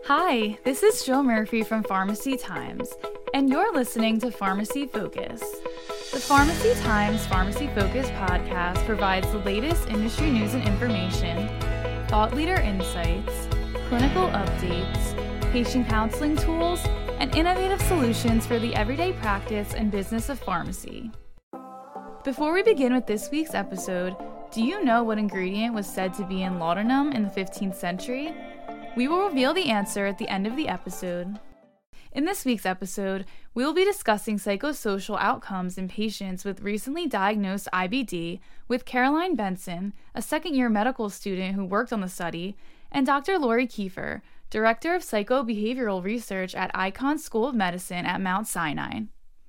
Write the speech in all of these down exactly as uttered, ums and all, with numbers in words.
Hi, this is Jill Murphy from Pharmacy Times, and you're listening to Pharmacy Focus. The Pharmacy Times Pharmacy Focus podcast provides the latest industry news and information, thought leader insights, clinical updates, patient counseling tools, and innovative solutions for the everyday practice and business of pharmacy. Before we begin with this week's episode, do you know what ingredient was said to be in laudanum in the fifteenth century? We will reveal the answer at the end of the episode. In this week's episode, we will be discussing psychosocial outcomes in patients with recently diagnosed I B D with Caroline Benson, a second-year medical student who worked on the study, and Doctor Lori Kiefer, Director of Psychobehavioral Research at Icahn School of Medicine at Mount Sinai.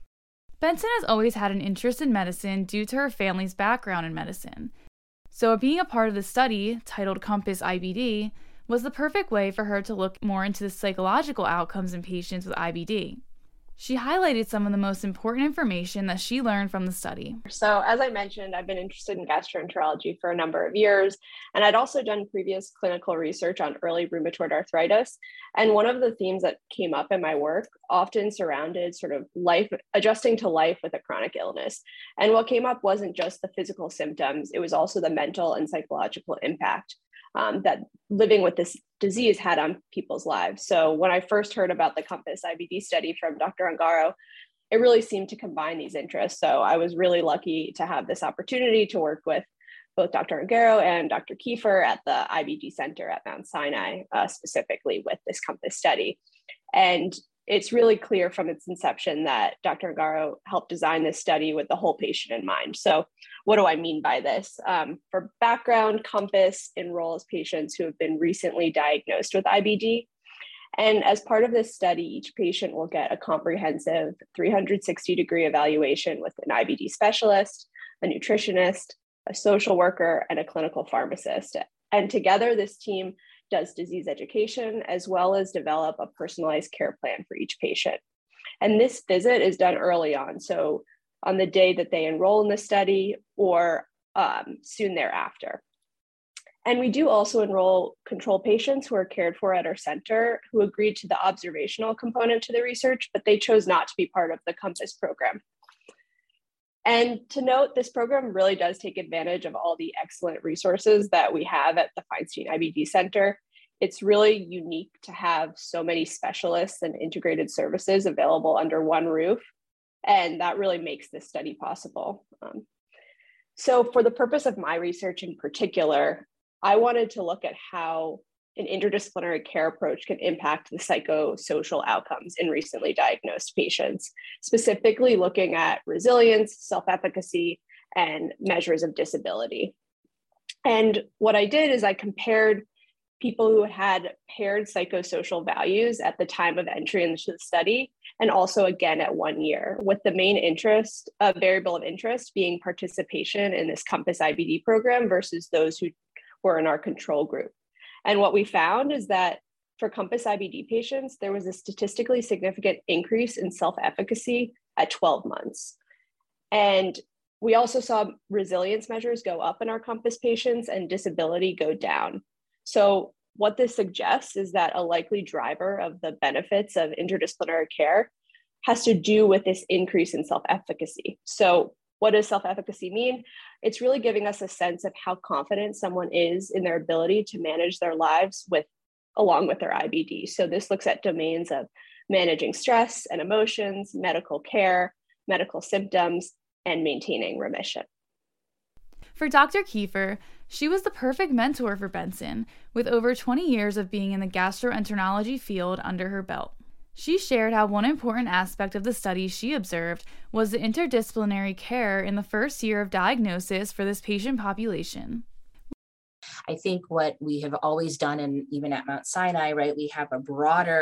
Benson has always had an interest in medicine due to her family's background in medicine. So being a part of the study, titled Compass I B D, was the perfect way for her to look more into the psychological outcomes in patients with I B D. She highlighted some of the most important information that she learned from the study. So as I mentioned, I've been interested in gastroenterology for a number of years, and I'd also done previous clinical research on early rheumatoid arthritis. And one of the themes that came up in my work often surrounded sort of life, adjusting to life with a chronic illness. And what came up wasn't just the physical symptoms, it was also the mental and psychological impact Um, that living with this disease had on people's lives. So when I first heard about the Compass I B D study from Doctor Ungaro, it really seemed to combine these interests. So I was really lucky to have this opportunity to work with both Doctor Ungaro and Doctor Kiefer at the I B D Center at Mount Sinai, uh, specifically with this Compass study. And it's really clear from its inception that Doctor Ungaro helped design this study with the whole patient in mind. So what do I mean by this? Um, for background, Compass enrolls patients who have been recently diagnosed with I B D. And as part of this study, each patient will get a comprehensive three hundred sixty degree evaluation with an I B D specialist, a nutritionist, a social worker, and a clinical pharmacist. And together, this team does disease education, as well as develop a personalized care plan for each patient. And this visit is done early on, so on the day that they enroll in the study or um, soon thereafter. And we do also enroll control patients who are cared for at our center who agreed to the observational component to the research, but they chose not to be part of the Compass program. And to note, this program really does take advantage of all the excellent resources that we have at the Feinstein I B D Center. It's really unique to have so many specialists and integrated services available under one roof, and that really makes this study possible. Um, so for the purpose of my research in particular, I wanted to look at how an interdisciplinary care approach can impact the psychosocial outcomes in recently diagnosed patients, specifically looking at resilience, self-efficacy, and measures of disability. And what I did is I compared people who had paired psychosocial values at the time of entry into the study, and also again at one year, with the main interest, uh, variable of interest being participation in this Compass I B D program versus those who were in our control group. And what we found is that for Compass I B D patients, there was a statistically significant increase in self-efficacy at twelve months. And we also saw resilience measures go up in our Compass patients and disability go down. So what this suggests is that a likely driver of the benefits of interdisciplinary care has to do with this increase in self-efficacy. So what does self-efficacy mean? It's really giving us a sense of how confident someone is in their ability to manage their lives with, along with their I B D. So this looks at domains of managing stress and emotions, medical care, medical symptoms, and maintaining remission. For Doctor Kiefer, she was the perfect mentor for Benson, with over twenty years of being in the gastroenterology field under her belt. She shared how one important aspect of the study she observed was the interdisciplinary care in the first year of diagnosis for this patient population. I think what we have always done, and even at Mount Sinai, right, we have a broader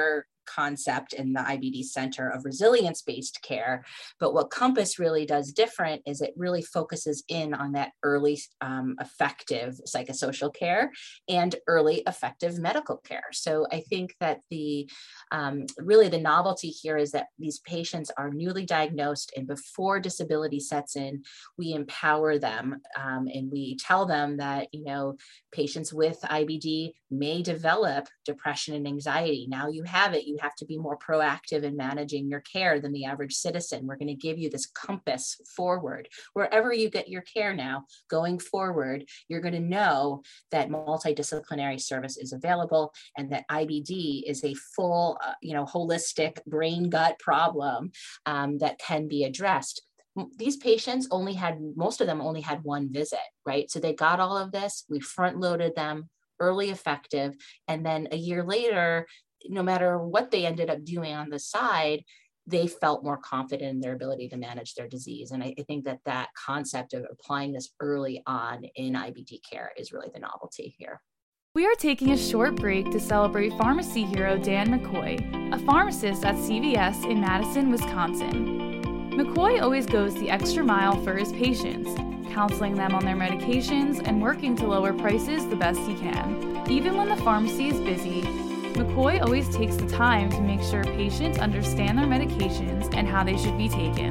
concept in the I B D Center of resilience-based care. But what COMPASS really does different is it really focuses in on that early um, effective psychosocial care and early effective medical care. So I think that the um, really the novelty here is that these patients are newly diagnosed, and before disability sets in, we empower them um, and we tell them that, you know, patients with I B D may develop depression and anxiety. Now you have it, you have to be more proactive in managing your care than the average citizen. We're going to give you this compass forward. Wherever you get your care now, going forward, you're going to know that multidisciplinary service is available and that I B D is a full, uh, you know, holistic brain gut problem um, that can be addressed. These patients only had, most of them only had one visit, right? So they got all of this, we front loaded them, early effective, and then a year later, no matter what they ended up doing on the side, they felt more confident in their ability to manage their disease. And I, I think that that concept of applying this early on in I B D care is really the novelty here. We are taking a short break to celebrate pharmacy hero Dan McCoy, a pharmacist at C V S in Madison, Wisconsin. McCoy always goes the extra mile for his patients, counseling them on their medications and working to lower prices the best he can. Even when the pharmacy is busy, McCoy always takes the time to make sure patients understand their medications and how they should be taken.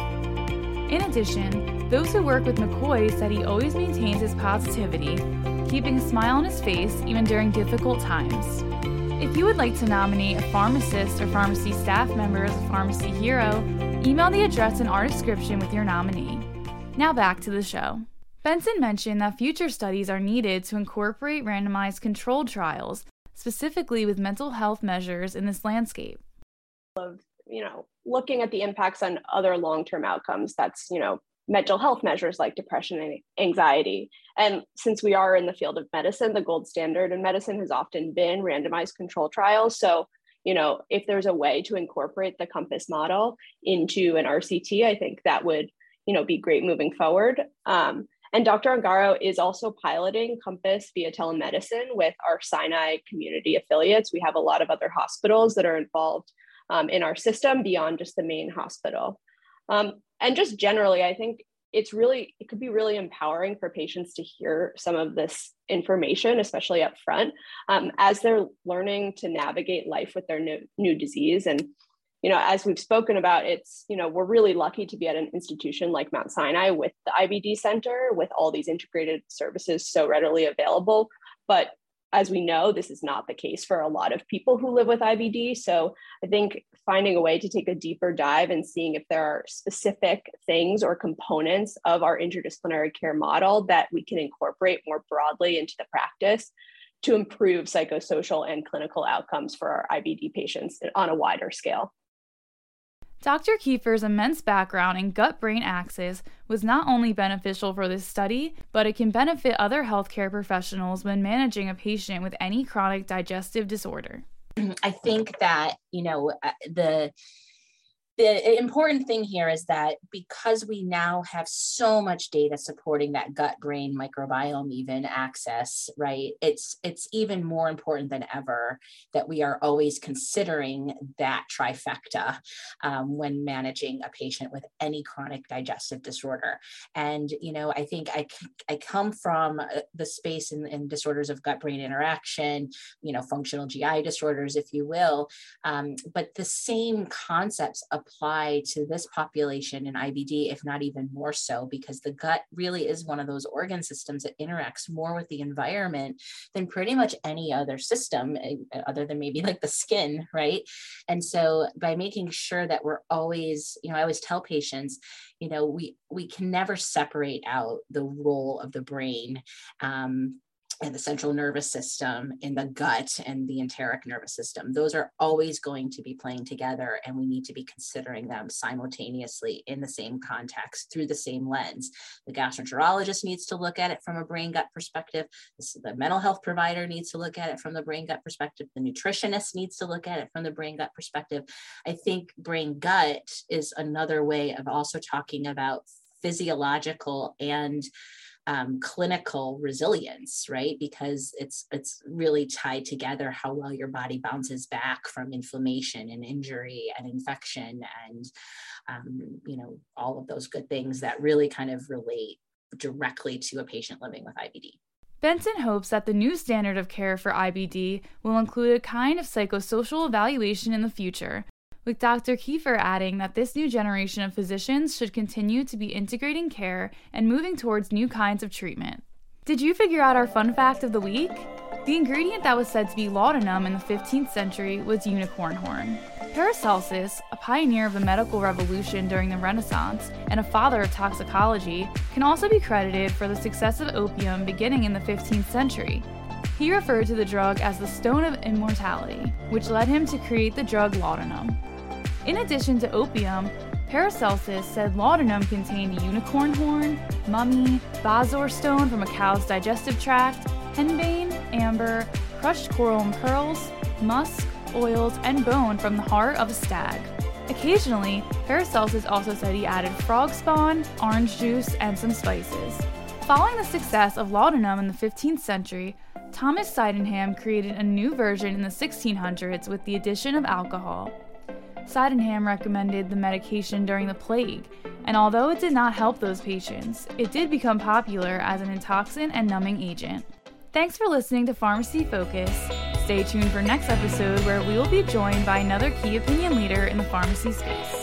In addition, those who work with McCoy said he always maintains his positivity, keeping a smile on his face even during difficult times. If you would like to nominate a pharmacist or pharmacy staff member as a pharmacy hero, email the address in our description with your nominee. Now back to the show. Benson mentioned that future studies are needed to incorporate randomized controlled trials, specifically with mental health measures in this landscape. Of, you know, looking at the impacts on other long-term outcomes, that's, you know, mental health measures like depression and anxiety. And since we are in the field of medicine, the gold standard in medicine has often been randomized controlled trials. So, you know, if there's a way to incorporate the COMPASS model into an R C T, I think that would, you know, be great moving forward. Um, and Doctor Ongaro is also piloting COMPASS via telemedicine with our Sinai community affiliates. We have a lot of other hospitals that are involved um, in our system beyond just the main hospital. Um, and just generally, I think it's really, it could be really empowering for patients to hear some of this information, especially up front, um, as they're learning to navigate life with their new, new disease. And, you know, as we've spoken about, it's, you know, we're really lucky to be at an institution like Mount Sinai with the I B D Center, with all these integrated services so readily available. But as we know, this is not the case for a lot of people who live with I B D. So I think finding a way to take a deeper dive and seeing if there are specific things or components of our interdisciplinary care model that we can incorporate more broadly into the practice to improve psychosocial and clinical outcomes for our I B D patients on a wider scale. Doctor Kiefer's immense background in gut-brain axis was not only beneficial for this study, but it can benefit other healthcare professionals when managing a patient with any chronic digestive disorder. I think that, you know, the The important thing here is that because we now have so much data supporting that gut-brain microbiome even access, right? It's it's even more important than ever that we are always considering that trifecta um, when managing a patient with any chronic digestive disorder. And, you know, I think I, I come from the space in, in disorders of gut-brain interaction, you know, functional G I disorders, if you will, um, but the same concepts apply to this population in I B D, if not even more so, because the gut really is one of those organ systems that interacts more with the environment than pretty much any other system, other than maybe like the skin, right? And so by making sure that we're always, you know, I always tell patients, you know, we, we can never separate out the role of the brain um, and the central nervous system in the gut and the enteric nervous system. Those are always going to be playing together, and we need to be considering them simultaneously in the same context through the same lens. The gastroenterologist needs to look at it from a brain gut perspective. The mental health provider needs to look at it from the brain gut perspective. The nutritionist needs to look at it from the brain gut perspective. I think brain gut is another way of also talking about physiological and um, clinical resilience, right? Because it's it's really tied together how well your body bounces back from inflammation and injury and infection and, um, you know, all of those good things that really kind of relate directly to a patient living with I B D. Benson hopes that the new standard of care for I B D will include a kind of psychosocial evaluation in the future, with Doctor Kiefer adding that this new generation of physicians should continue to be integrating care and moving towards new kinds of treatment. Did you figure out our fun fact of the week? The ingredient that was said to be laudanum in the fifteenth century was unicorn horn. Paracelsus, a pioneer of the medical revolution during the Renaissance and a father of toxicology, can also be credited for the success of opium beginning in the fifteenth century. He referred to the drug as the stone of immortality, which led him to create the drug laudanum. In addition to opium, Paracelsus said laudanum contained unicorn horn, mummy, bezoar stone from a cow's digestive tract, henbane, amber, crushed coral and pearls, musk, oils, and bone from the heart of a stag. Occasionally, Paracelsus also said he added frog spawn, orange juice, and some spices. Following the success of laudanum in the fifteenth century, Thomas Sydenham created a new version in the sixteen hundreds with the addition of alcohol. Sydenham recommended the medication during the plague, and although it did not help those patients, it did become popular as an intoxicant and numbing agent. Thanks for listening to Pharmacy Focus. Stay tuned for next episode where we will be joined by another key opinion leader in the pharmacy space.